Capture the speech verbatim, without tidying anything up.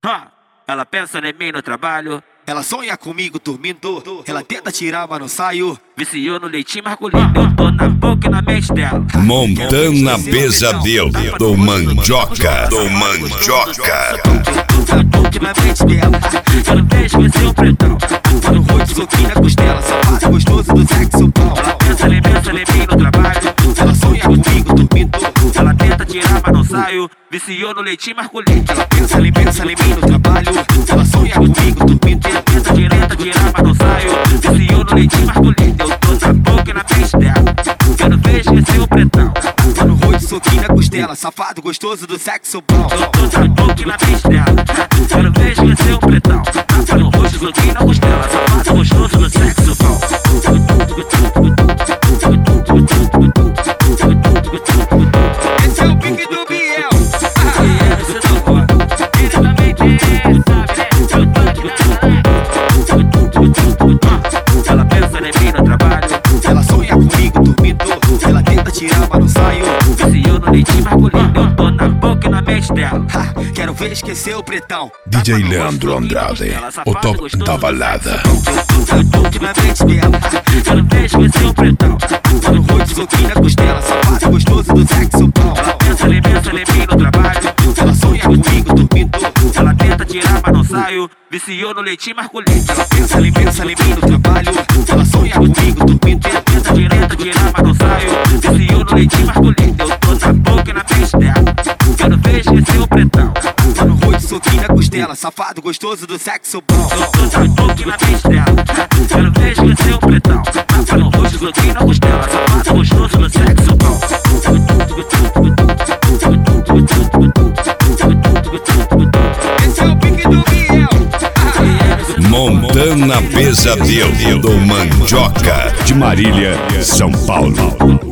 Ha! Ela pensa em mim no trabalho. Ela sonha comigo dormindo. Ela tenta tirar, mas não saio. Viciou no leitinho masculino. Eu tô na boca e na mente dela. Montana Pesadelo do Mandioca. Do Mandioca. Na boca e na mente dela. Quero ver esquecer o pretão. No rosto, soquinho na costela. Safado gostoso do sexo bom. Ela pensa em pensa em mim no trabalho. Ela sonha comigo dormindo. Ela tenta tirar, mas não saio. Viciou no leitinho masculino. Ela pensa, ela pensa em mim no trabalho. Ela sonha comigo dormindo. Tenta direita, tirar, mas não saio. Viciou no leitinho masculino. Eu tô na boca e na mente dela. Quero ver esquecer o pretão. No rosto, soquinho na costela. Safado gostoso do sexo bom. Eu tô na boca e na mente dela. Quero ver esquecer o pretão. Tapa no rosto, soquinho na costela. Safado gostoso do sexo bom. Esse é o pique do Biel. Ela pensa em mim no trabalho. Ela sonha comigo dormindo. Ela tenta tirar, mas não saio. Viciou no leitinho masculino. Eu tô na boca e na mente dela. Ha, quero ver esquecer o pretão. D J Leandro Andrade, o top da balada. Na boca e na mente dela. Quero ver esquecer o pretão. No rosto, soquinho na costela. Safado gostoso do sexo bom. Ela pensa em pensa em mim no trabalho. Ela sonha comigo dormindo. Ela tenta tirar, mas não saio. Viciou no leitinho masculino. Ela pensa, ela pensa em mim no trabalho. Ela sonha comigo dormindo. Tenta direita, tirar, mas não saio. Viciou no leitinho masculino. Eu tô na boca e na mente dela. Quero ver esquecer o pretão. No rosto, soquinho na costela. Safado gostoso do sexo bom. Eu tô na boca e na mente dela. Quero ver esquecer o pretão. Tapa no rosto, soquinho na costela. Safado gostoso do sexo bom. Esse é o pique do Biel. Montana Pesadelo do Mandioca. De Marília, São Paulo.